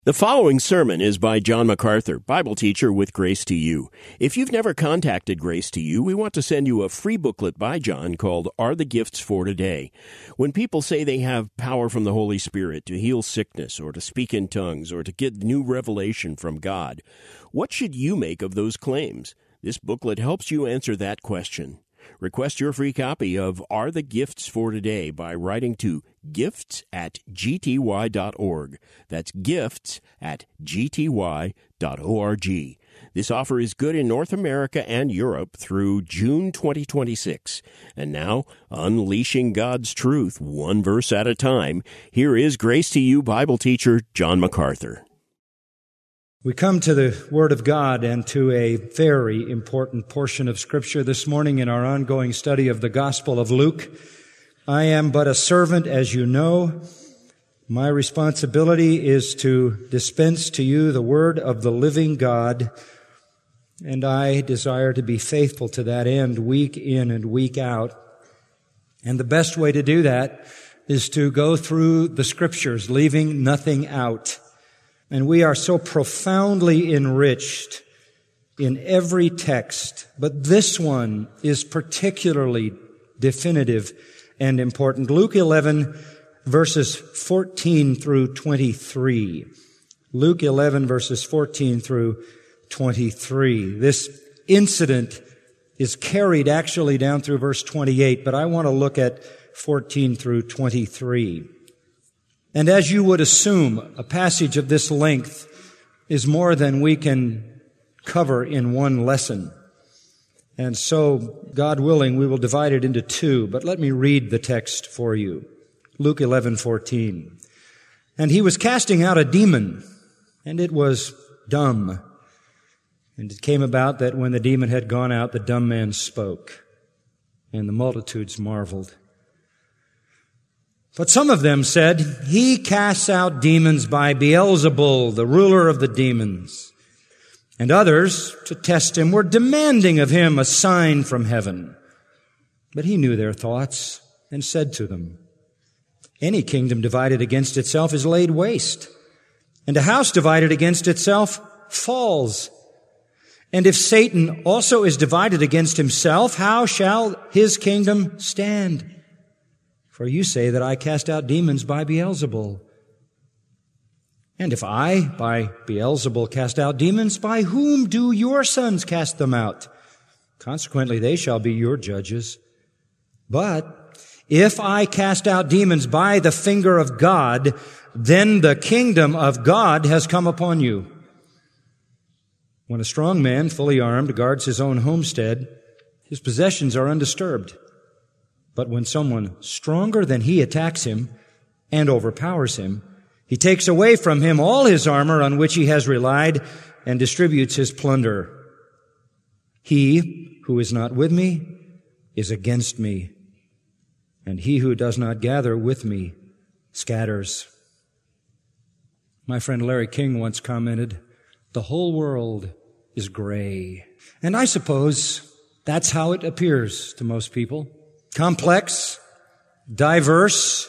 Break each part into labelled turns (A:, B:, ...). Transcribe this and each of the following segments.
A: The following sermon is by John MacArthur, Bible teacher with Grace to You. If you've never contacted Grace to You, we want to send you a free booklet by John called Are the Gifts for Today? When people say they have power from the Holy Spirit to heal sickness or to speak in tongues or to get new revelation from God, what should you make of those claims? This booklet helps you answer that question. Request your free copy of Are the Gifts for Today by writing to gifts@gty.org. That's gifts@gty.org. This offer is good in North America and Europe through June 2026. And now, unleashing God's truth one verse at a time, here is Grace to You Bible teacher John MacArthur.
B: We come to the Word of God and to a very important portion of Scripture this morning in our ongoing study of the Gospel of Luke. I am but a servant, as you know. My responsibility is to dispense to you the Word of the living God, and I desire to be faithful to that end week in and week out. And the best way to do that is to go through the Scriptures, leaving nothing out. And we are so profoundly enriched in every text, but this one is particularly definitive and important. Luke 11, verses 14 through 23. Luke 11, verses 14 through 23. This incident is carried actually down through verse 28, but I want to look at 14 through 23. And as you would assume, a passage of this length is more than we can cover in one lesson. And so, God willing, we will divide it into two. But let me read the text for you. Luke 11:14. And he was casting out a demon, and it was dumb. And it came about that when the demon had gone out, the dumb man spoke, and the multitudes marveled. But some of them said, He casts out demons by Beelzebul, the ruler of the demons. And others, to test him, were demanding of him a sign from heaven. But he knew their thoughts and said to them, Any kingdom divided against itself is laid waste, and a house divided against itself falls. And if Satan also is divided against himself, how shall his kingdom stand? For you say that I cast out demons by Beelzebul. And if I, by Beelzebul, cast out demons, by whom do your sons cast them out? Consequently, they shall be your judges. But if I cast out demons by the finger of God, then the kingdom of God has come upon you. When a strong man, fully armed, guards his own homestead, his possessions are undisturbed. But when someone stronger than he attacks him and overpowers him, he takes away from him all his armor on which he has relied and distributes his plunder. He who is not with me is against me, and he who does not gather with me scatters. My friend Larry King once commented, the whole world is gray. And I suppose that's how it appears to most people. Complex, diverse,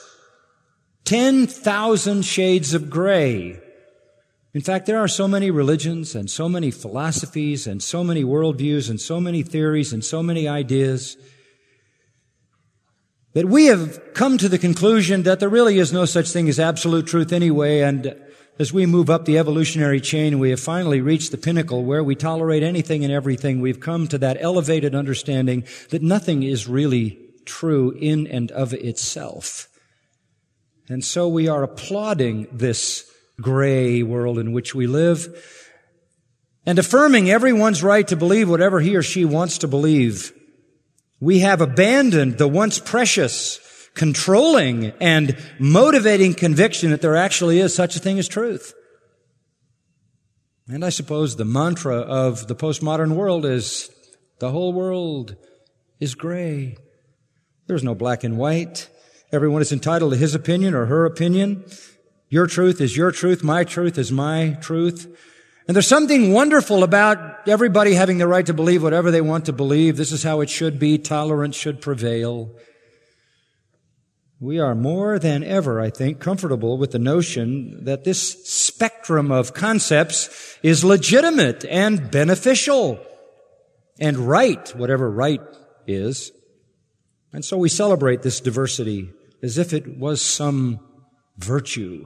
B: 10,000 shades of gray. In fact, there are so many religions and so many philosophies and so many worldviews and so many theories and so many ideas that we have come to the conclusion that there really is no such thing as absolute truth anyway, and as we move up the evolutionary chain, we have finally reached the pinnacle where we tolerate anything and everything. We've come to that elevated understanding that nothing is really true in and of itself. And so we are applauding this gray world in which we live and affirming everyone's right to believe whatever he or she wants to believe. We have abandoned the once precious, controlling, and motivating conviction that there actually is such a thing as truth. And I suppose the mantra of the postmodern world is the whole world is gray. There's no black and white. Everyone is entitled to his opinion or her opinion. Your truth is your truth. My truth is my truth. And there's something wonderful about everybody having the right to believe whatever they want to believe. This is how it should be. Tolerance should prevail. we are more than ever, I think, comfortable with the notion that this spectrum of concepts is legitimate and beneficial and right, whatever right is. And so we celebrate this diversity as if it was some virtue.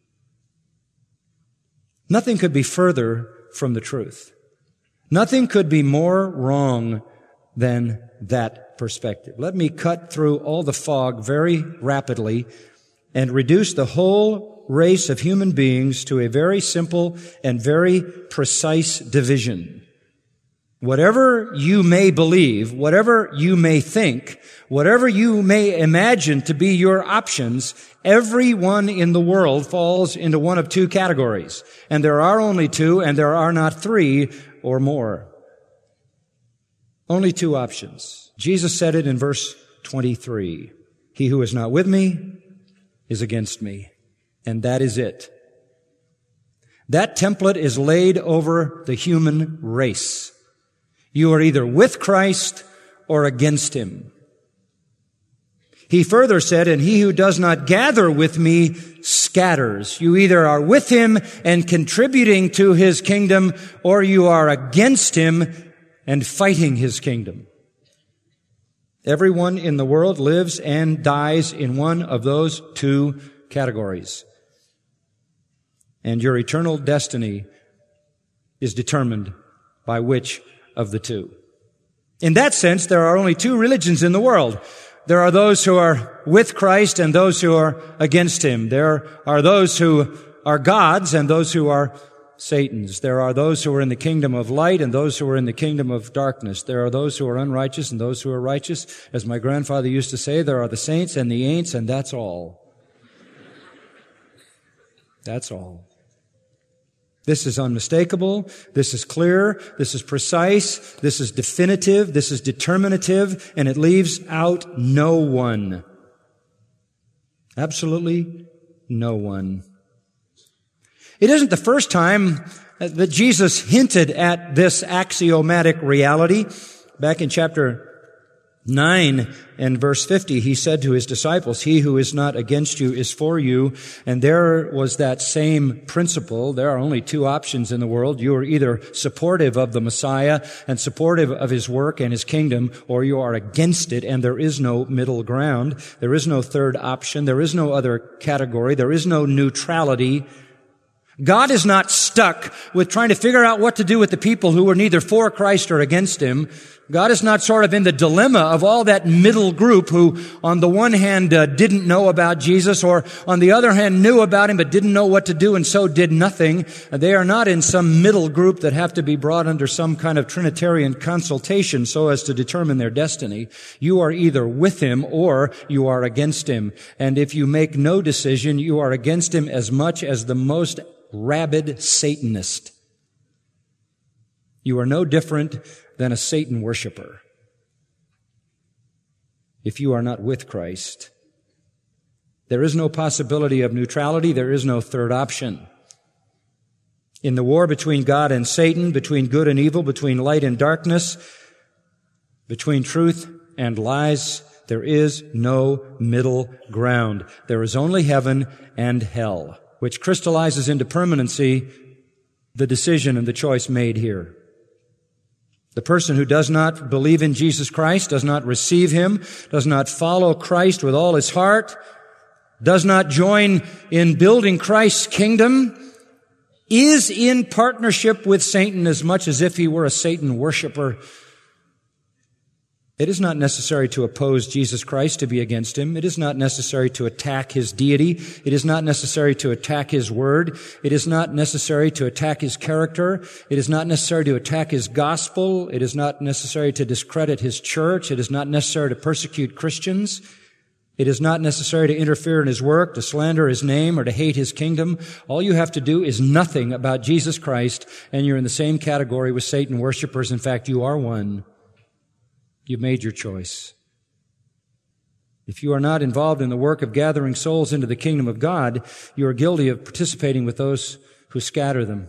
B: Nothing could be further from the truth. Nothing could be more wrong than that perspective. Let me cut through all the fog very rapidly and reduce the whole race of human beings to a very simple and very precise division. Whatever you may believe, whatever you may think, whatever you may imagine to be your options, everyone in the world falls into one of two categories. And there are only two, and there are not three or more. Only two options. Jesus said it in verse 23. He who is not with me is against me. And that is it. That template is laid over the human race. You are either with Christ or against Him. He further said, and he who does not gather with me scatters. You either are with Him and contributing to His kingdom, or you are against Him and fighting His kingdom. Everyone in the world lives and dies in one of those two categories. And your eternal destiny is determined by which of the two. In that sense, there are only two religions in the world. There are those who are with Christ and those who are against Him. There are those who are gods and those who are Satans. There are those who are in the kingdom of light and those who are in the kingdom of darkness. There are those who are unrighteous and those who are righteous. As my grandfather used to say, there are the saints and the ain'ts, and that's all. That's all. This is unmistakable. This is clear. This is precise. This is definitive. This is determinative, and it leaves out no one. Absolutely no one. It isn't the first time that Jesus hinted at this axiomatic reality. Back in chapter 9 and verse 50, He said to His disciples, he who is not against you is for you. And there was that same principle. There are only two options in the world. You are either supportive of the Messiah and supportive of His work and His kingdom, or you are against it, and there is no middle ground. There is no third option. There is no other category. There is no neutrality. God is not stuck with trying to figure out what to do with the people who are neither for Christ or against Him. God is not sort of in the dilemma of all that middle group who, on the one hand, didn't know about Jesus, or on the other hand, knew about Him but didn't know what to do and so did nothing. They are not in some middle group that have to be brought under some kind of Trinitarian consultation so as to determine their destiny. You are either with Him or you are against Him. And if you make no decision, you are against Him as much as the most rabid Satanist. You are no different than a Satan worshiper if you are not with Christ. There is no possibility of neutrality. There is no third option. In the war between God and Satan, between good and evil, between light and darkness, between truth and lies, there is no middle ground. There is only heaven and hell, which crystallizes into permanency the decision and the choice made here. The person who does not believe in Jesus Christ, does not receive Him, does not follow Christ with all his heart, does not join in building Christ's kingdom, is in partnership with Satan as much as if he were a Satan worshiper. It is not necessary to oppose Jesus Christ to be against Him. It is not necessary to attack His deity. It is not necessary to attack His word. It is not necessary to attack His character. It is not necessary to attack His gospel. It is not necessary to discredit His church. It is not necessary to persecute Christians. It is not necessary to interfere in His work, to slander His name, or to hate His kingdom. All you have to do is nothing about Jesus Christ, and you're in the same category with Satan worshipers. In fact, you are one. You've made your choice. If you are not involved in the work of gathering souls into the kingdom of God, you are guilty of participating with those who scatter them.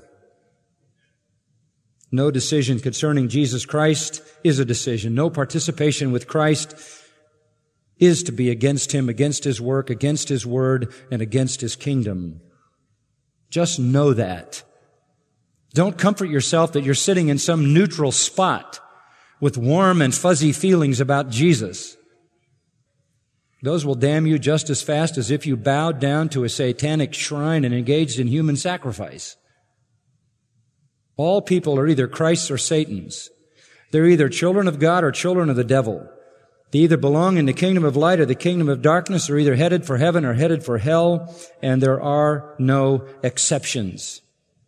B: No decision concerning Jesus Christ is a decision. No participation with Christ is to be against him, against his work, against his word, and against his kingdom. Just know that. Don't comfort yourself that you're sitting in some neutral spot with warm and fuzzy feelings about Jesus. Those will damn you just as fast as if you bowed down to a satanic shrine and engaged in human sacrifice. All people are either Christ's or Satan's. They're either children of God or children of the devil. They either belong in the kingdom of light or the kingdom of darkness. They're either headed for heaven or headed for hell, and there are no exceptions.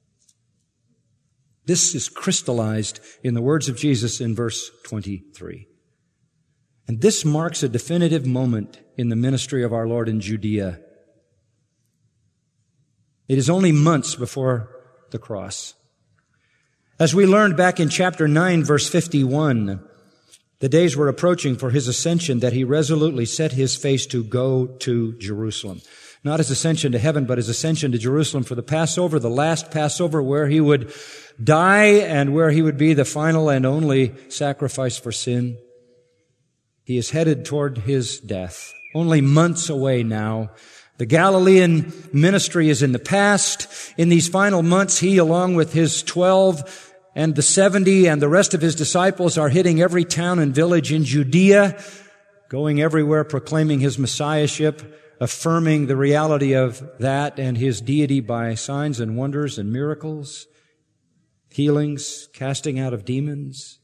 B: This is crystallized in the words of Jesus in verse 23. And this marks a definitive moment in the ministry of our Lord in Judea. It is only months before the cross. As we learned back in chapter 9, verse 51, the days were approaching for his ascension that he resolutely set his face to go to Jerusalem. Not his ascension to heaven, but his ascension to Jerusalem for the Passover, the last Passover, where he would die and where he would be the final and only sacrifice for sin. He is headed toward his death, only months away now. The Galilean ministry is in the past. In these final months, he, along with his 12 and the 70 and the rest of his disciples, are hitting every town and village in Judea, going everywhere proclaiming his messiahship, affirming the reality of that and his deity by signs and wonders and miracles, healings, casting out of demons,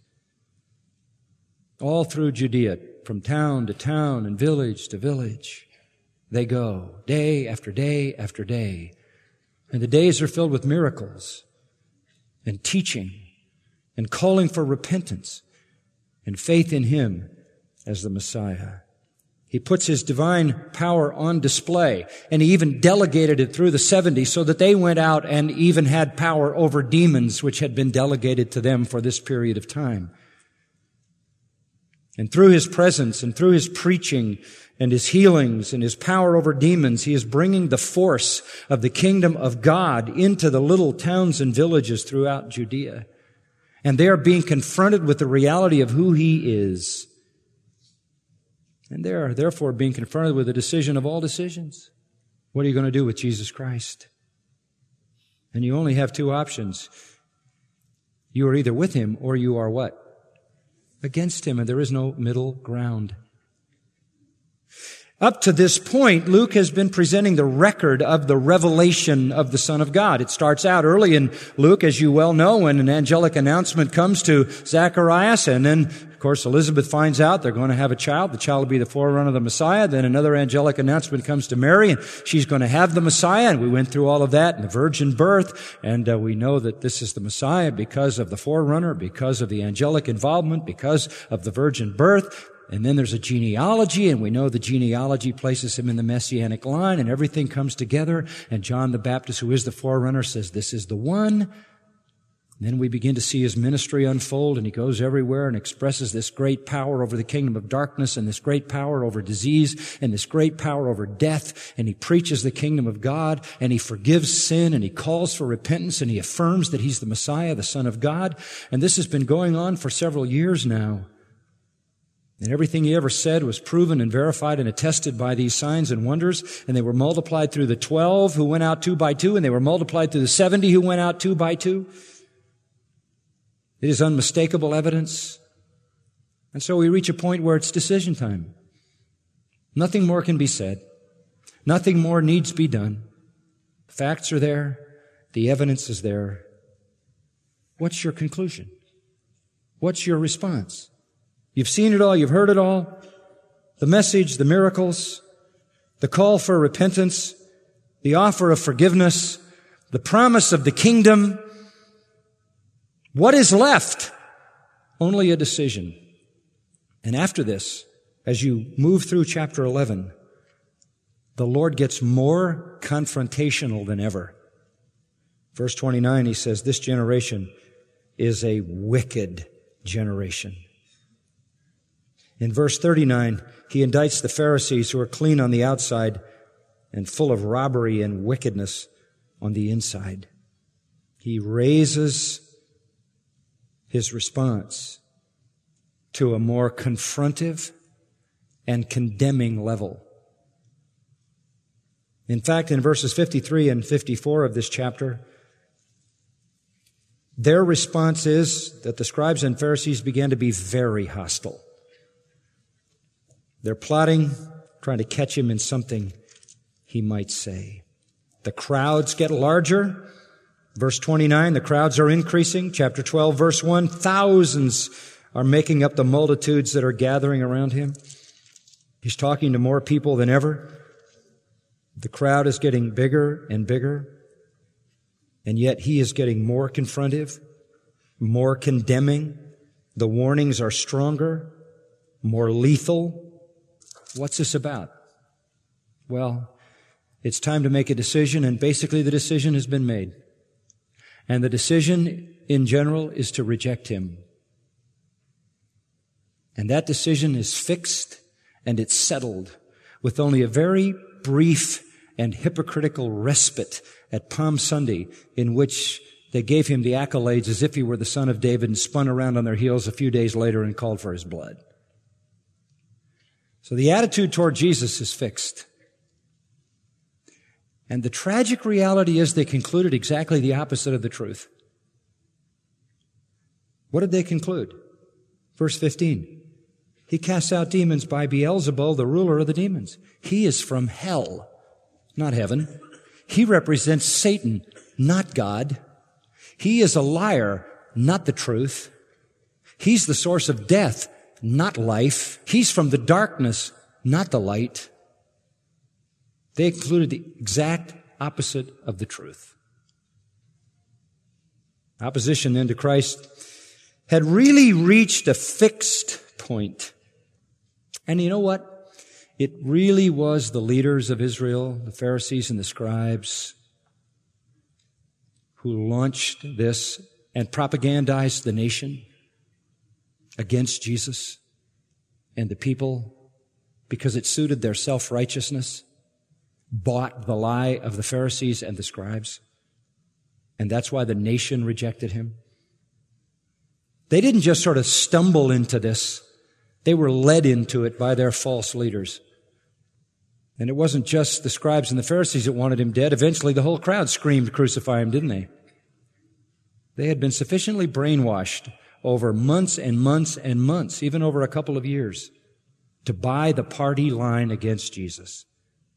B: all through Judea, from town to town and village to village. They go day after day after day. And the days are filled with miracles and teaching and calling for repentance and faith in him as the Messiah. He puts his divine power on display, and he even delegated it through the 70 so that they went out and even had power over demons which had been delegated to them for this period of time. And through his presence and through his preaching and his healings and his power over demons, he is bringing the force of the kingdom of God into the little towns and villages throughout Judea. And they are being confronted with the reality of who he is. And they are therefore being confronted with the decision of all decisions. What are you going to do with Jesus Christ? And you only have two options. You are either with him or you are what? Against him, and there is no middle ground. Up to this point, Luke has been presenting the record of the revelation of the Son of God. It starts out early in Luke, as you well know, when an angelic announcement comes to Zacharias, and then, of course, Elizabeth finds out they're going to have a child. The child will be the forerunner of the Messiah. Then another angelic announcement comes to Mary, and she's going to have the Messiah, and we went through all of that in the virgin birth, and we know that this is the Messiah because of the forerunner, because of the angelic involvement, because of the virgin birth. And then there's a genealogy, and we know the genealogy places him in the Messianic line, and everything comes together, and John the Baptist, who is the forerunner, says, this is the one. And then we begin to see his ministry unfold, and he goes everywhere and expresses this great power over the kingdom of darkness, and this great power over disease, and this great power over death, and he preaches the kingdom of God, and he forgives sin, and he calls for repentance, and he affirms that he's the Messiah, the Son of God. And this has been going on for several years now. And everything he ever said was proven and verified and attested by these signs and wonders. And they were multiplied through the 12 who went out 2 by 2, and they were multiplied through the 70 who went out 2 by 2. It is unmistakable evidence. And so we reach a point where it's decision time. Nothing more can be said. Nothing more needs to be done. The facts are there. The evidence is there. What's your conclusion? What's your response? You've seen it all. You've heard it all. The message, the miracles, the call for repentance, the offer of forgiveness, the promise of the kingdom. What is left? Only a decision. And after this, as you move through chapter 11, the Lord gets more confrontational than ever. Verse 29, he says, this generation is a wicked generation. In verse 39, he indicts the Pharisees who are clean on the outside and full of robbery and wickedness on the inside. He raises his response to a more confrontive, and condemning level. In fact, in verses 53 and 54 of this chapter, their response is that the scribes and Pharisees began to be very hostile. They're plotting, trying to catch him in something he might say. The crowds get larger. Verse 29, the crowds are increasing. Chapter 12, verse 1, thousands are making up the multitudes that are gathering around him. He's talking to more people than ever. The crowd is getting bigger and bigger, and yet he is getting more confrontive, more condemning. The warnings are stronger, more lethal. What's this about? Well, it's time to make a decision, and basically the decision has been made. And the decision in general is to reject him. And that decision is fixed and it's settled with only a very brief and hypocritical respite at Palm Sunday in which they gave him the accolades as if he were the son of David and spun around on their heels a few days later and called for his blood. So the attitude toward Jesus is fixed. And the tragic reality is they concluded exactly the opposite of the truth. What did they conclude? Verse 15. He casts out demons by Beelzebul, the ruler of the demons. He is from hell, not heaven. He represents Satan, not God. He is a liar, not the truth. He's the source of death, not life. He's from the darkness, not the light. They concluded the exact opposite of the truth. Opposition then to Christ had really reached a fixed point. And you know what? It really was the leaders of Israel, the Pharisees and the scribes, who launched this and propagandized the nation against Jesus and the people because it suited their self-righteousness, bought the lie of the Pharisees and the scribes, and that's why the nation rejected him. They didn't just sort of stumble into this. They were led into it by their false leaders. And it wasn't just the scribes and the Pharisees that wanted him dead. Eventually the whole crowd screamed, "Crucify him," didn't they? They had been sufficiently brainwashed over months and months and months, even over a couple of years, to buy the party line against Jesus.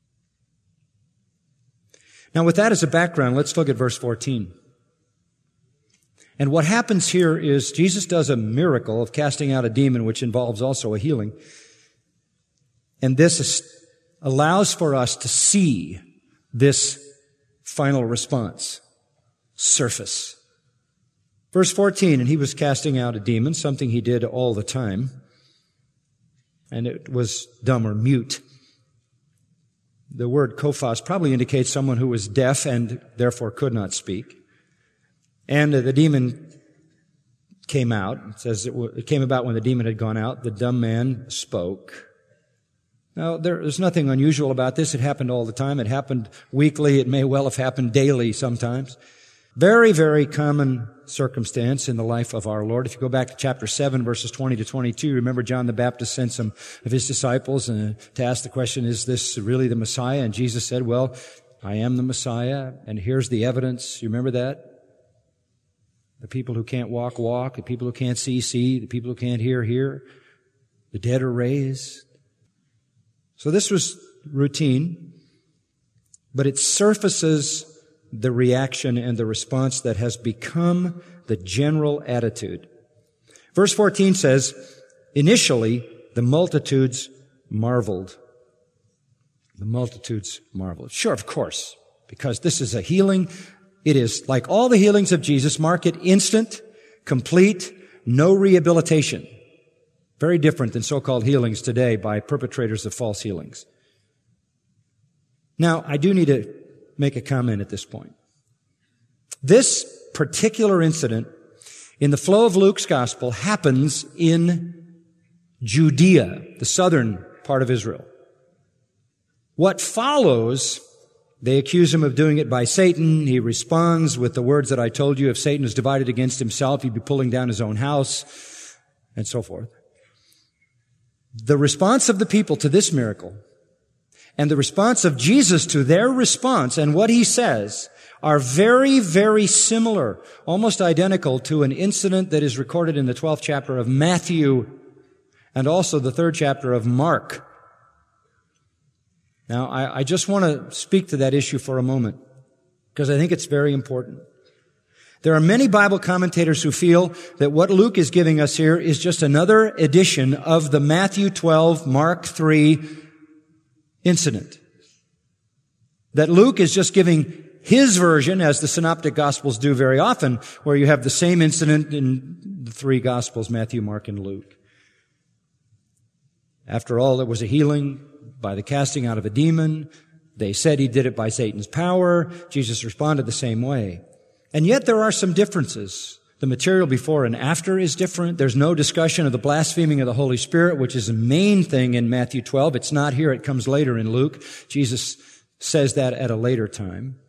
B: Now, with that as a background, let's look at verse 14. And what happens here is Jesus does a miracle of casting out a demon, which involves also a healing. And this allows for us to see this final response surface. Verse 14, and he was casting out a demon, something he did all the time, and it was dumb or mute. The word kophos probably indicates someone who was deaf and therefore could not speak. And the demon came out. It says it came about when the demon had gone out. The dumb man spoke. Now, there's nothing unusual about this. It happened all the time. It happened weekly. It may well have happened daily sometimes. Very, very common circumstance in the life of our Lord. If you go back to chapter 7, verses 20 to 22, remember John the Baptist sent some of his disciples to ask the question, is this really the Messiah? And Jesus said, well, I am the Messiah, and here's the evidence. You remember that? The people who can't walk, walk. The people who can't see, see. The people who can't hear, hear. The dead are raised. So this was routine, but it surfaces the reaction and the response that has become the general attitude. Verse 14 says, initially, the multitudes marveled. The multitudes marveled. Sure, of course, because this is a healing. It is, like all the healings of Jesus, mark it instant, complete, no rehabilitation. Very different than so-called healings today by perpetrators of false healings. Now, I do need to make a comment at this point. This particular incident in the flow of Luke's gospel happens in Judea, the southern part of Israel. What follows, they accuse him of doing it by Satan. He responds with the words that I told you, if Satan is divided against himself, he'd be pulling down his own house, and so forth. The response of the people to this miracle and the response of Jesus to their response and what he says are very, very similar, almost identical to an incident that is recorded in the 12th chapter of Matthew and also the 3rd chapter of Mark. Now, I just want to speak to that issue for a moment because I think it's very important. There are many Bible commentators who feel that what Luke is giving us here is just another edition of the Matthew 12, Mark 3 incident. That Luke is just giving his version, as the synoptic gospels do very often, where you have the same incident in the 3 gospels, Matthew, Mark, and Luke. After all, it was a healing by the casting out of a demon. They said he did it by Satan's power. Jesus responded the same way. And yet there are some differences. The material before and after is different. There's no discussion of the blaspheming of the Holy Spirit, which is a main thing in Matthew 12. It's not here. It comes later in Luke. Jesus says that at a later time.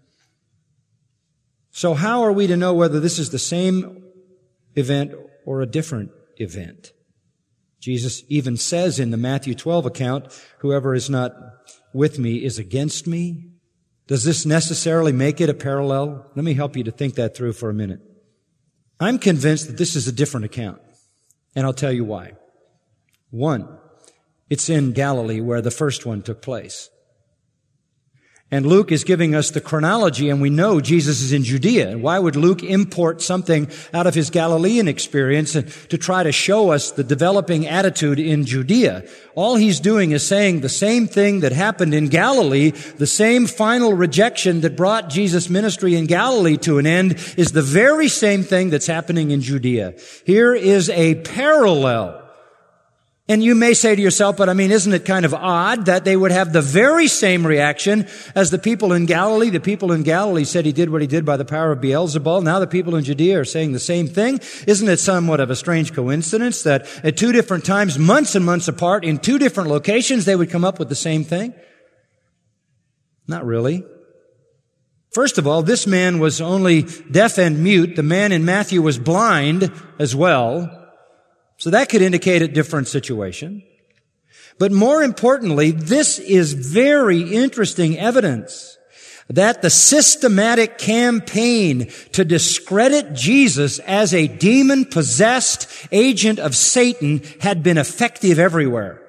B: So how are we to know whether this is the same event or a different event? Jesus even says in the Matthew 12 account, whoever is not with me is against me. Does this necessarily make it a parallel? Let me help you to think that through for a minute. I'm convinced that this is a different account, and I'll tell you why. One, it's in Galilee where the first one took place. And Luke is giving us the chronology, and we know Jesus is in Judea. And why would Luke import something out of his Galilean experience to try to show us the developing attitude in Judea? All he's doing is saying the same thing that happened in Galilee, the same final rejection that brought Jesus' ministry in Galilee to an end is the very same thing that's happening in Judea. Here is a parallel. And you may say to yourself, but isn't it kind of odd that they would have the very same reaction as the people in Galilee? The people in Galilee said he did what he did by the power of Beelzebul. Now the people in Judea are saying the same thing. Isn't it somewhat of a strange coincidence that at 2 different times, months and months apart, in 2 different locations, they would come up with the same thing? Not really. First of all, this man was only deaf and mute. The man in Matthew was blind as well. So that could indicate a different situation. But more importantly, this is very interesting evidence that the systematic campaign to discredit Jesus as a demon-possessed agent of Satan had been effective everywhere.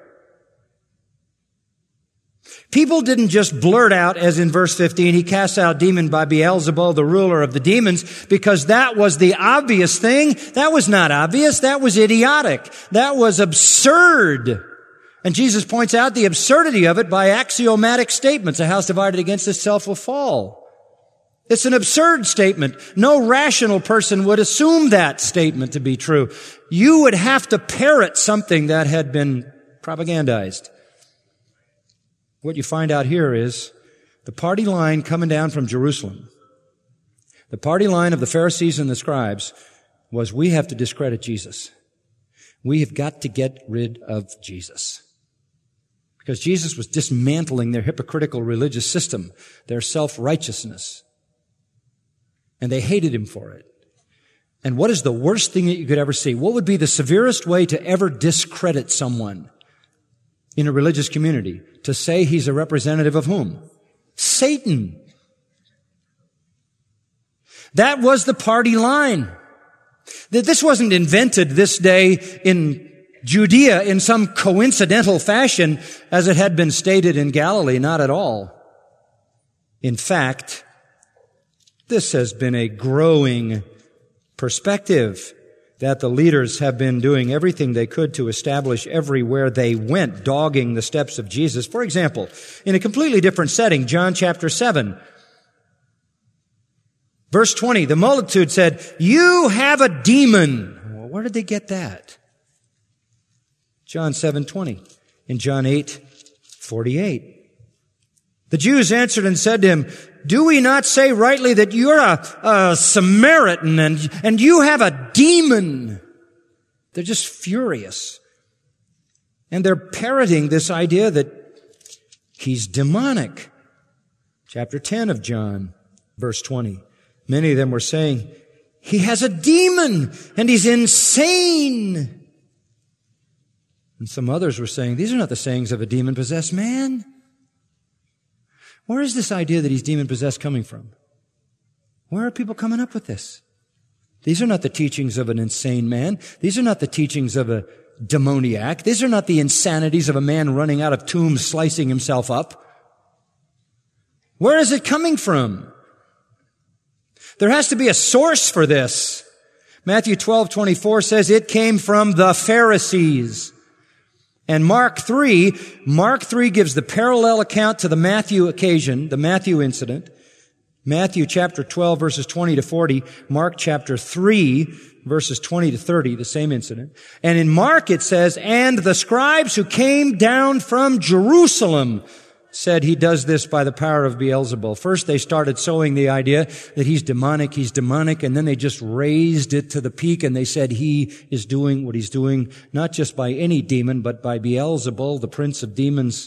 B: People didn't just blurt out, as in verse 15, he casts out demon by Beelzebul, the ruler of the demons, because that was the obvious thing. That was not obvious. That was idiotic. That was absurd. And Jesus points out the absurdity of it by axiomatic statements. A house divided against itself will fall. It's an absurd statement. No rational person would assume that statement to be true. You would have to parrot something that had been propagandized. What you find out here is the party line coming down from Jerusalem. The party line of the Pharisees and the scribes was, we have to discredit Jesus. We have got to get rid of Jesus. Because Jesus was dismantling their hypocritical religious system, their self-righteousness. And they hated him for it. And what is the worst thing that you could ever see? What would be the severest way to ever discredit someone in a religious community? To say he's a representative of whom? Satan. That was the party line. This wasn't invented this day in Judea in some coincidental fashion as it had been stated in Galilee. Not at all. In fact, this has been a growing perspective that the leaders have been doing everything they could to establish everywhere they went, dogging the steps of Jesus. For example, in a completely different setting, John chapter 7, verse 20, the multitude said, "You have a demon." Well, where did they get that? John 7:20. In John 8:48. The Jews answered and said to him, "Do we not say rightly that you're a Samaritan and you have a demon?" They're just furious. And they're parroting this idea that he's demonic. Chapter 10 of John, verse 20. Many of them were saying, "He has a demon and he's insane." And some others were saying, these are not the sayings of a demon-possessed man. Where is this idea that he's demon-possessed coming from? Where are people coming up with this? These are not the teachings of an insane man. These are not the teachings of a demoniac. These are not the insanities of a man running out of tombs, slicing himself up. Where is it coming from? There has to be a source for this. Matthew 12:24 says it came from the Pharisees. And Mark 3 gives the parallel account to the Matthew occasion, the Matthew incident. Matthew chapter 12 verses 20 to 40, Mark chapter 3 verses 20 to 30, the same incident. And in Mark it says, and the scribes who came down from Jerusalem said he does this by the power of Beelzebul. First they started sowing the idea that he's demonic, and then they just raised it to the peak and they said he is doing what he's doing, not just by any demon, but by Beelzebul, the prince of demons.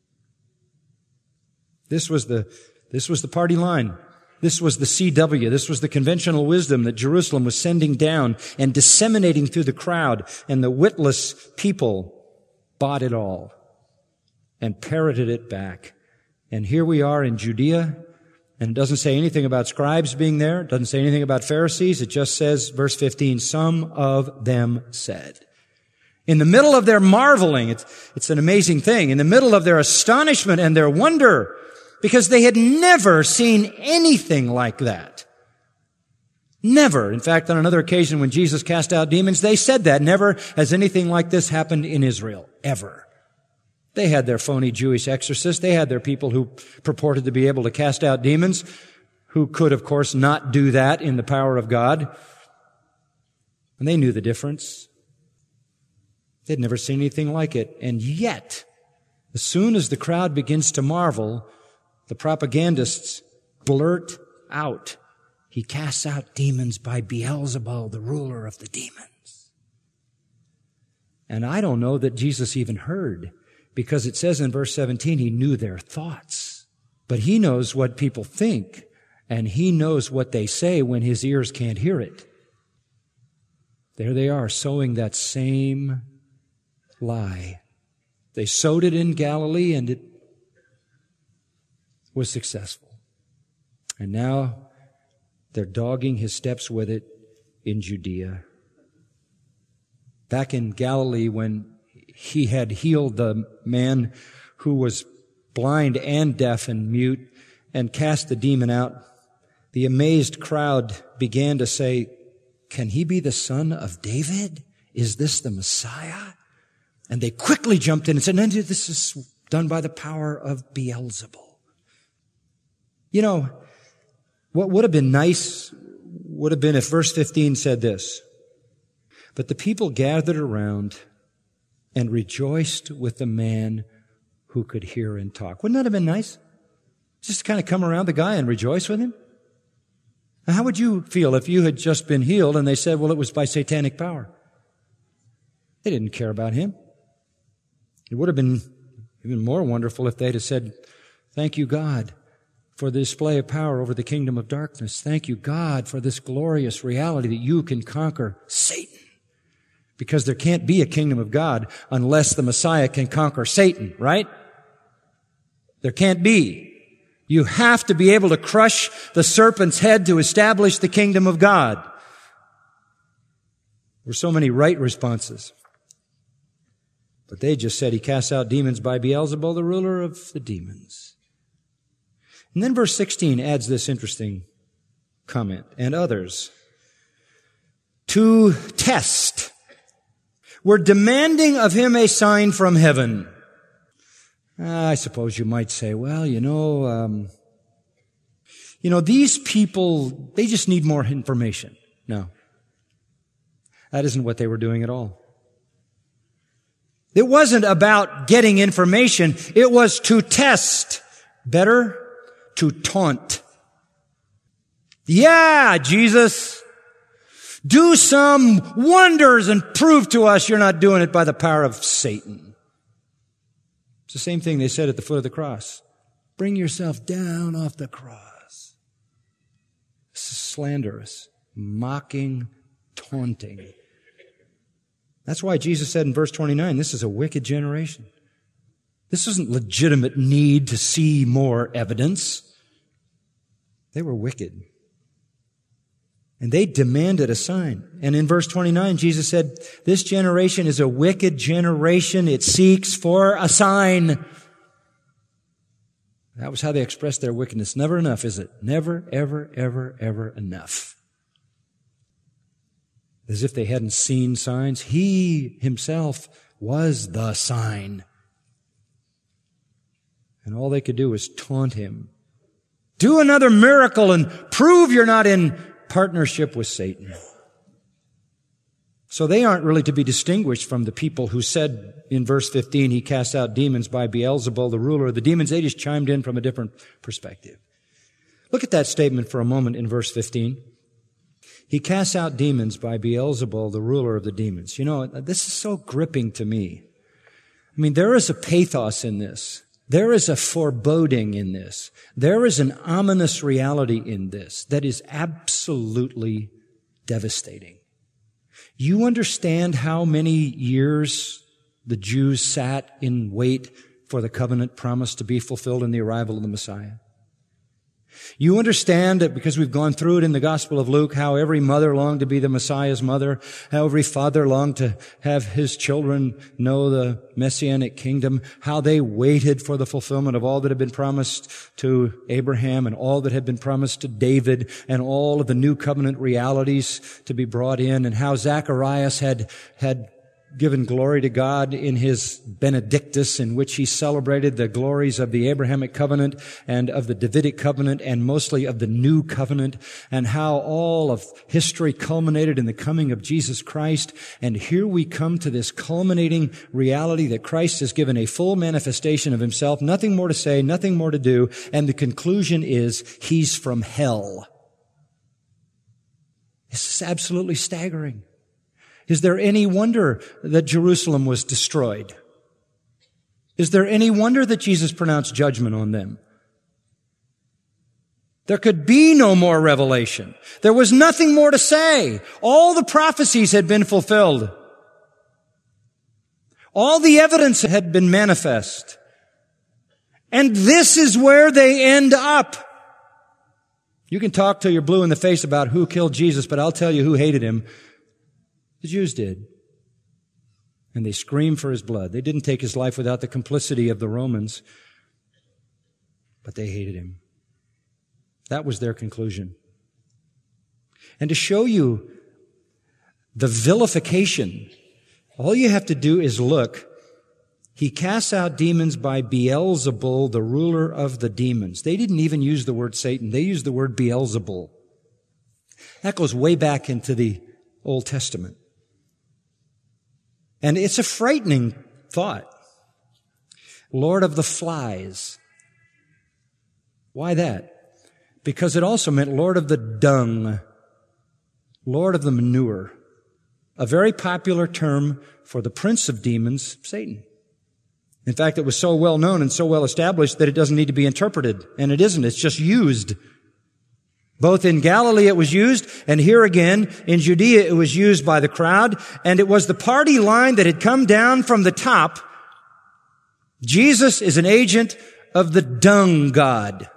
B: This was the party line. This was the CW. This was the conventional wisdom that Jerusalem was sending down and disseminating through the crowd, and the witless people bought it all and parroted it back. And here we are in Judea, and it doesn't say anything about scribes being there. It doesn't say anything about Pharisees. It just says, verse 15, some of them said. In the middle of their marveling, it's an amazing thing, in the middle of their astonishment and their wonder, because they had never seen anything like that. Never. In fact, on another occasion when Jesus cast out demons, they said that. Never has anything like this happened in Israel. Ever. They had their phony Jewish exorcists. They had their people who purported to be able to cast out demons, who could, of course, not do that in the power of God. And they knew the difference. They'd never seen anything like it. And yet, as soon as the crowd begins to marvel, the propagandists blurt out, he casts out demons by Beelzebul, the ruler of the demons. And I don't know that Jesus even heard, because it says in verse 17, he knew their thoughts. But he knows what people think, and he knows what they say when his ears can't hear it. There they are, sowing that same lie. They sowed it in Galilee, and it was successful. And now they're dogging his steps with it in Judea. Back in Galilee, when he had healed the man who was blind and deaf and mute and cast the demon out, the amazed crowd began to say, can he be the son of David? Is this the Messiah? And they quickly jumped in and said, no, this is done by the power of Beelzebul. You know, what would have been nice would have been if verse 15 said this, but the people gathered around and rejoiced with the man who could hear and talk. Wouldn't that have been nice? Just to kind of come around the guy and rejoice with him? Now, how would you feel if you had just been healed and they said, well, it was by satanic power? They didn't care about him. It would have been even more wonderful if they'd have said, thank you, God, for the display of power over the kingdom of darkness. Thank you, God, for this glorious reality that you can conquer Satan. Because there can't be a kingdom of God unless the Messiah can conquer Satan, right? There can't be. You have to be able to crush the serpent's head to establish the kingdom of God. There were so many right responses. But they just said he casts out demons by Beelzebul, the ruler of the demons. And then verse 16 adds this interesting comment. And others, to test, were demanding of him a sign from heaven. I suppose you might say, well, these people, they just need more information. No. That isn't what they were doing at all. It wasn't about getting information. It was to test. Better, to taunt. Yeah, Jesus, do some wonders and prove to us you're not doing it by the power of Satan. It's the same thing they said at the foot of the cross. Bring yourself down off the cross. This is slanderous, mocking, taunting. That's why Jesus said in verse 29, this is a wicked generation. This isn't legitimate need to see more evidence. They were wicked. And they demanded a sign. And in verse 29, Jesus said, this generation is a wicked generation. It seeks for a sign. That was how they expressed their wickedness. Never enough, is it? Never, ever, ever, ever enough. As if they hadn't seen signs. He himself was the sign. And all they could do was taunt him. Do another miracle and prove you're not in partnership with Satan. So they aren't really to be distinguished from the people who said in verse 15, he cast out demons by Beelzebul, the ruler of the demons. They just chimed in from a different perspective. Look at that statement for a moment in verse 15. He casts out demons by Beelzebul, the ruler of the demons. You know, this is so gripping to me. I mean, there is a pathos in this. There is a foreboding in this. There is an ominous reality in this that is absolutely devastating. You understand how many years the Jews sat in wait for the covenant promise to be fulfilled in the arrival of the Messiah? You understand that because we've gone through it in the Gospel of Luke, how every mother longed to be the Messiah's mother, how every father longed to have his children know the Messianic kingdom, how they waited for the fulfillment of all that had been promised to Abraham and all that had been promised to David and all of the new covenant realities to be brought in, and how Zacharias had given glory to God in his Benedictus, in which he celebrated the glories of the Abrahamic covenant and of the Davidic covenant and mostly of the new covenant, and how all of history culminated in the coming of Jesus Christ. And here we come to this culminating reality that Christ has given a full manifestation of himself, nothing more to say, nothing more to do, and the conclusion is he's from hell. This is absolutely staggering. Is there any wonder that Jerusalem was destroyed? Is there any wonder that Jesus pronounced judgment on them? There could be no more revelation. There was nothing more to say. All the prophecies had been fulfilled. All the evidence had been manifest. And this is where they end up. You can talk till you're blue in the face about who killed Jesus, but I'll tell you who hated him. The Jews did. And they screamed for his blood. They didn't take his life without the complicity of the Romans, but they hated him. That was their conclusion. And to show you the vilification, all you have to do is look. He casts out demons by Beelzebul, the ruler of the demons. They didn't even use the word Satan. They used the word Beelzebul. That goes way back into the Old Testament. And it's a frightening thought. Lord of the flies. Why that? Because it also meant Lord of the dung, Lord of the manure. A very popular term for the prince of demons, Satan. In fact, it was so well known and so well established that it doesn't need to be interpreted. And it isn't. It's just used. Both in Galilee it was used, and here again in Judea it was used by the crowd, and it was the party line that had come down from the top. Jesus is an agent of the dung god.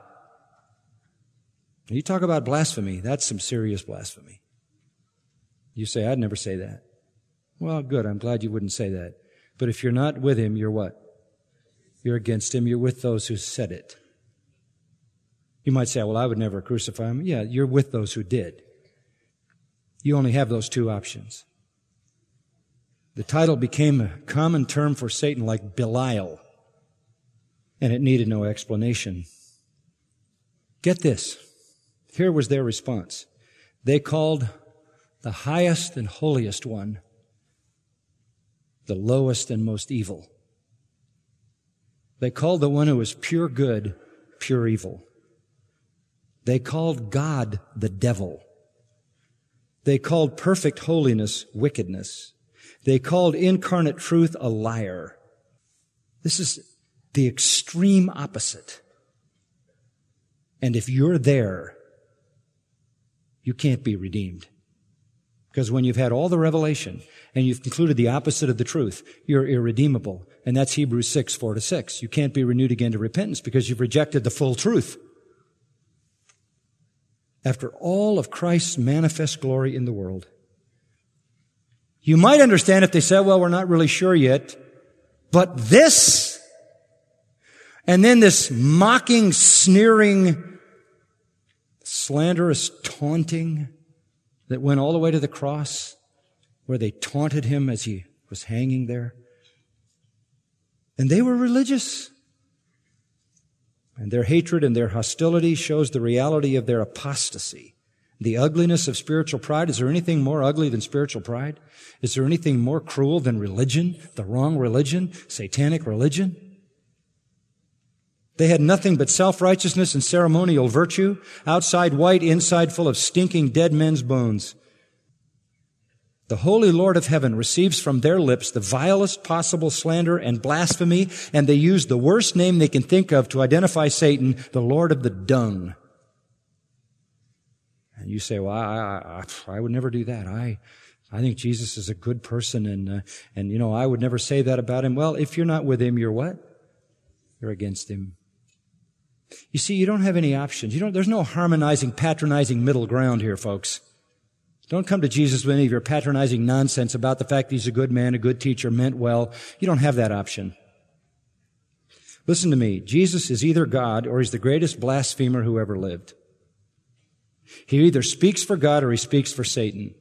B: You talk about blasphemy, that's some serious blasphemy. You say, I'd never say that. Well, good, I'm glad you wouldn't say that. But if you're not with him, you're what? You're against him, you're with those who said it. You might say, well, I would never crucify him. Yeah, you're with those who did. You only have those two options. The title became a common term for Satan, like Belial, and it needed no explanation. Get this. Here was their response. They called the highest and holiest one the lowest and most evil. They called the one who was pure good, pure evil. They called God the devil. They called perfect holiness wickedness. They called incarnate truth a liar. This is the extreme opposite. And if you're there, you can't be redeemed. Because when you've had all the revelation and you've concluded the opposite of the truth, you're irredeemable. And that's Hebrews 6, 4-6. You can't be renewed again to repentance because you've rejected the full truth. After all of Christ's manifest glory in the world. You might understand if they said, well, we're not really sure yet, but this, and then this mocking, sneering, slanderous taunting that went all the way to the cross, where they taunted him as he was hanging there. And they were religious. And their hatred and their hostility shows the reality of their apostasy. The ugliness of spiritual pride. Is there anything more ugly than spiritual pride? Is there anything more cruel than religion? The wrong religion? Satanic religion? They had nothing but self-righteousness and ceremonial virtue. Outside white, inside full of stinking dead men's bones. The Holy Lord of Heaven receives from their lips the vilest possible slander and blasphemy, and they use the worst name they can think of to identify Satan, the Lord of the dung. And you say, well, I would never do that. I think Jesus is a good person, and I would never say that about him. Well, if you're not with him, you're what? You're against him. You see, you don't have any options. There's no harmonizing, patronizing middle ground here, folks. Don't come to Jesus with any of your patronizing nonsense about the fact that he's a good man, a good teacher, meant well. You don't have that option. Listen to me. Jesus is either God or he's the greatest blasphemer who ever lived. He either speaks for God or he speaks for Satan.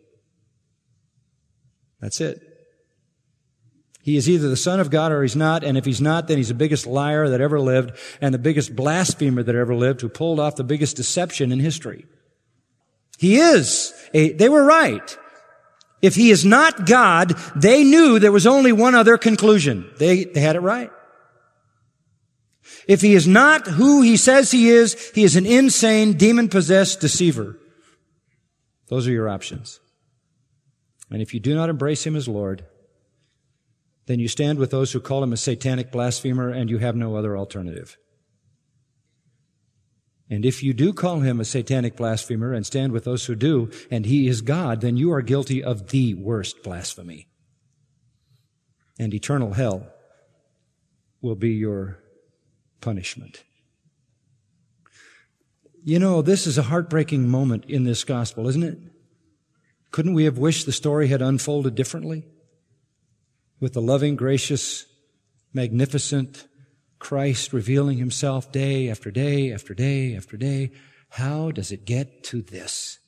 B: That's it. He is either the Son of God or he's not, and if he's not, then he's the biggest liar that ever lived and the biggest blasphemer that ever lived who pulled off the biggest deception in history. He is. They were right. If he is not God, they knew there was only one other conclusion. They had it right. If he is not who he says he is an insane, demon-possessed deceiver. Those are your options. And if you do not embrace him as Lord, then you stand with those who call him a satanic blasphemer, and you have no other alternative. And if you do call him a satanic blasphemer and stand with those who do, and he is God, then you are guilty of the worst blasphemy. And eternal hell will be your punishment. This is a heartbreaking moment in this gospel, isn't it? Couldn't we have wished the story had unfolded differently? With the loving, gracious, magnificent Christ revealing himself day after day after day after day. How does it get to this?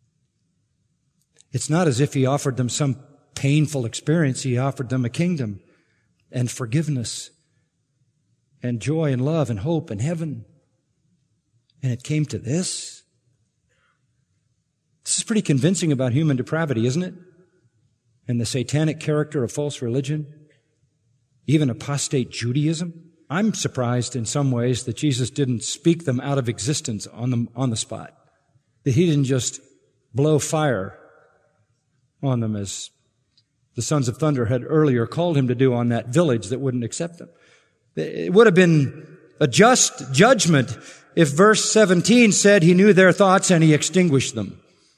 B: It's not as if he offered them some painful experience. He offered them a kingdom and forgiveness and joy and love and hope and heaven. And it came to this. This is pretty convincing about human depravity, isn't it? And the satanic character of false religion, even apostate Judaism. I'm surprised in some ways that Jesus didn't speak them out of existence on the spot. That he didn't just blow fire on them as the sons of thunder had earlier called him to do on that village that wouldn't accept them. It would have been a just judgment if verse 17 said he knew their thoughts and he extinguished them.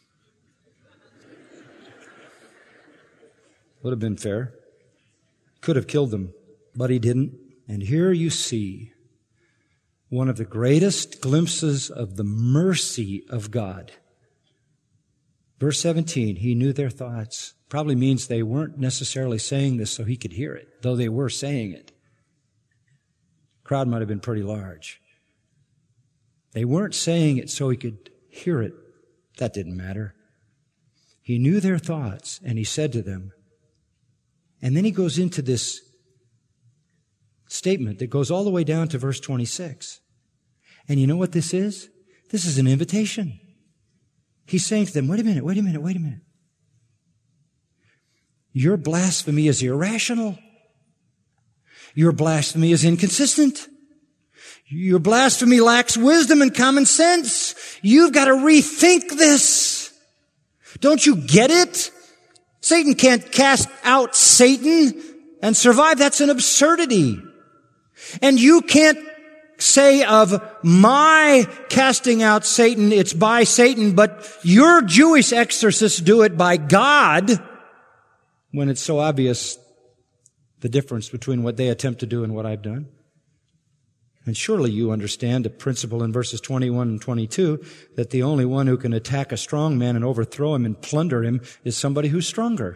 B: Would have been fair. Could have killed them, but he didn't. And here you see one of the greatest glimpses of the mercy of God. Verse 17, he knew their thoughts. Probably means they weren't necessarily saying this so he could hear it, though they were saying it. Crowd might have been pretty large. They weren't saying it so he could hear it. That didn't matter. He knew their thoughts, and he said to them, and then he goes into this statement that goes all the way down to verse 26. And you know what this is? This is an invitation. He's saying to them, wait a minute. Your blasphemy is irrational. Your blasphemy is inconsistent. Your blasphemy lacks wisdom and common sense. You've got to rethink this. Don't you get it? Satan can't cast out Satan and survive. That's an absurdity. And you can't say of my casting out Satan, it's by Satan, but your Jewish exorcists do it by God, when it's so obvious the difference between what they attempt to do and what I've done? And surely you understand the principle in verses 21 and 22 that the only one who can attack a strong man and overthrow him and plunder him is somebody who's stronger.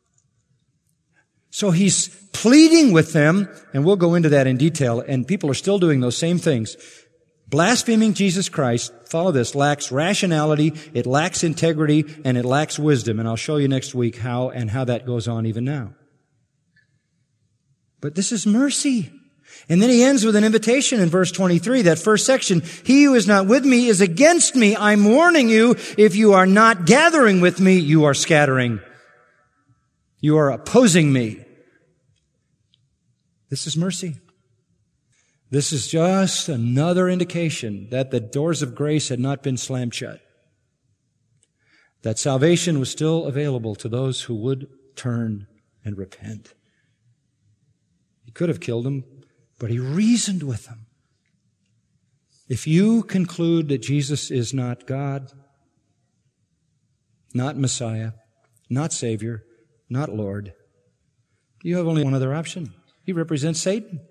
B: So he's pleading with them, and we'll go into that in detail, and people are still doing those same things. Blaspheming Jesus Christ, follow this, lacks rationality, it lacks integrity, and it lacks wisdom. And I'll show you next week how that goes on even now. But this is mercy. And then he ends with an invitation in verse 23, that first section. He who is not with me is against me. I'm warning you, if you are not gathering with me, you are scattering. You are opposing me. This is mercy. This is just another indication that the doors of grace had not been slammed shut. That salvation was still available to those who would turn and repent. He could have killed them, but he reasoned with them. If you conclude that Jesus is not God, not Messiah, not Savior, not Lord, you have only one other option. He represents Satan.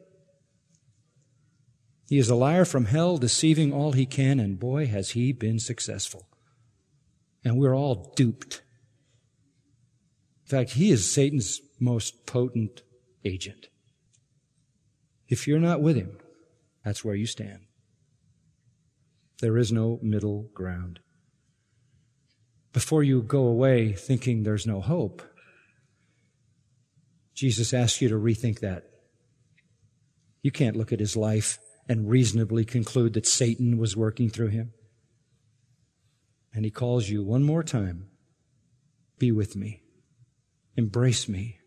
B: He is a liar from hell, deceiving all he can, and boy, has he been successful. And we're all duped. In fact, he is Satan's most potent agent. If you're not with him, that's where you stand. There is no middle ground. Before you go away thinking there's no hope, Jesus asks you to rethink that. You can't look at his life and reasonably conclude that Satan was working through him. And he calls you one more time, be with me, embrace me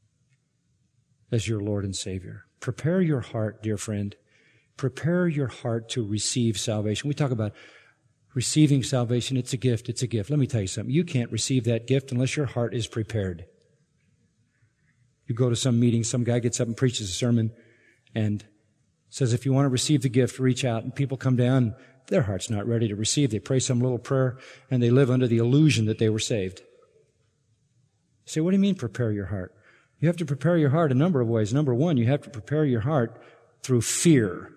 B: as your Lord and Savior. Prepare your heart, dear friend. Prepare your heart to receive salvation. We talk about receiving salvation. It's a gift. It's a gift. Let me tell you something. You can't receive that gift unless your heart is prepared. You go to some meeting, some guy gets up and preaches a sermon and says, if you want to receive the gift, reach out. And people come down, their heart's not ready to receive. They pray some little prayer and they live under the illusion that they were saved. You say, what do you mean prepare your heart? You have to prepare your heart a number of ways. Number one, you have to prepare your heart through fear.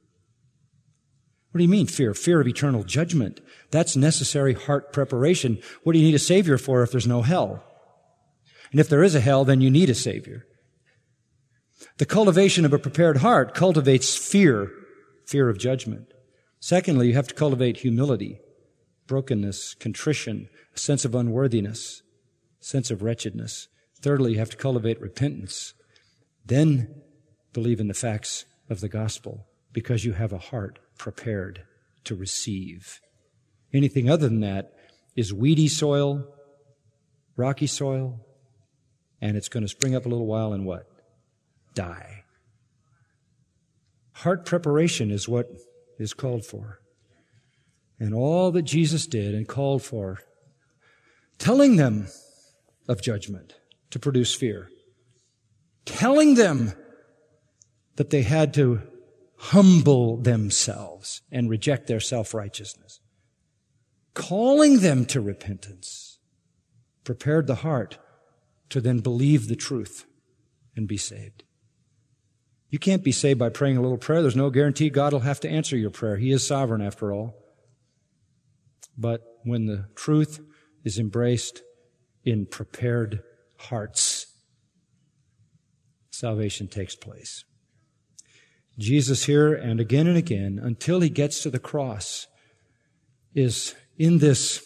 B: What do you mean fear? Fear of eternal judgment. That's necessary heart preparation. What do you need a Savior for if there's no hell? And if there is a hell, then you need a Savior. The cultivation of a prepared heart cultivates fear of judgment. Secondly, you have to cultivate humility, brokenness, contrition, a sense of unworthiness, sense of wretchedness. Thirdly, you have to cultivate repentance. Then believe in the facts of the gospel because you have a heart prepared to receive. Anything other than that is weedy soil, rocky soil, and it's going to spring up a little while and what? Die. Heart preparation is what is called for. And all that Jesus did and called for, telling them of judgment to produce fear, telling them that they had to humble themselves and reject their self-righteousness, calling them to repentance, prepared the heart to then believe the truth and be saved. You can't be saved by praying a little prayer. There's no guarantee God will have to answer your prayer. He is sovereign after all. But when the truth is embraced in prepared hearts, salvation takes place. Jesus here and again, until he gets to the cross, is in this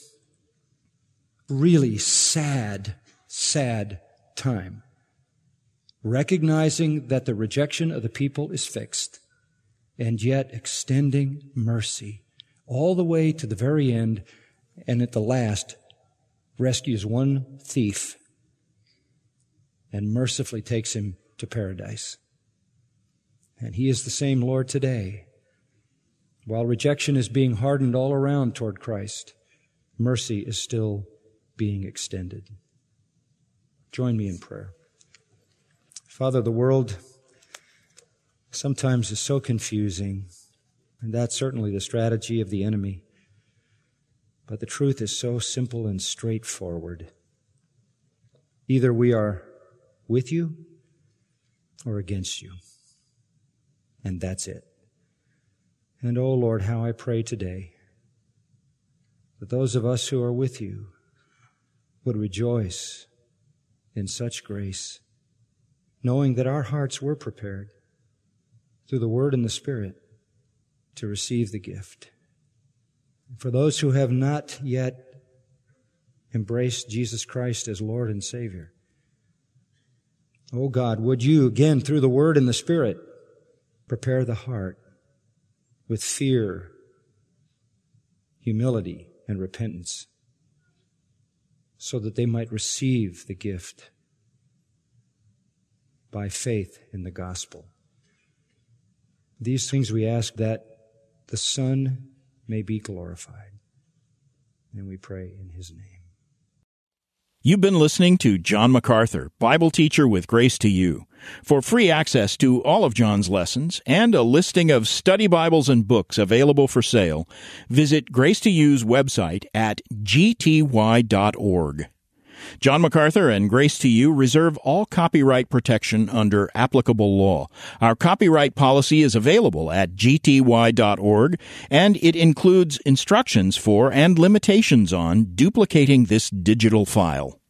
B: really sad time, recognizing that the rejection of the people is fixed, and yet extending mercy all the way to the very end, and at the last rescues one thief and mercifully takes him to paradise. And he is the same Lord today. While rejection is being hardened all around toward Christ, mercy is still being extended. Join me in prayer. Father, the world sometimes is so confusing. And that's certainly the strategy of the enemy. But the truth is so simple and straightforward. Either we are with you or against you. And that's it. And oh Lord, how I pray today that those of us who are with you would rejoice in such grace, knowing that our hearts were prepared through the Word and the Spirit to receive the gift. For those who have not yet embraced Jesus Christ as Lord and Savior, oh God, would you again through the Word and the Spirit prepare the heart with fear, humility, and repentance, so that they might receive the gift by faith in the gospel. These things we ask that the Son may be glorified. And we pray in His name.
A: You've been listening to John MacArthur, Bible teacher with Grace to You. For free access to all of John's lessons and a listing of study Bibles and books available for sale, visit Grace to You's website at gty.org. John MacArthur and Grace to You reserve all copyright protection under applicable law. Our copyright policy is available at gty.org, and it includes instructions for and limitations on duplicating this digital file.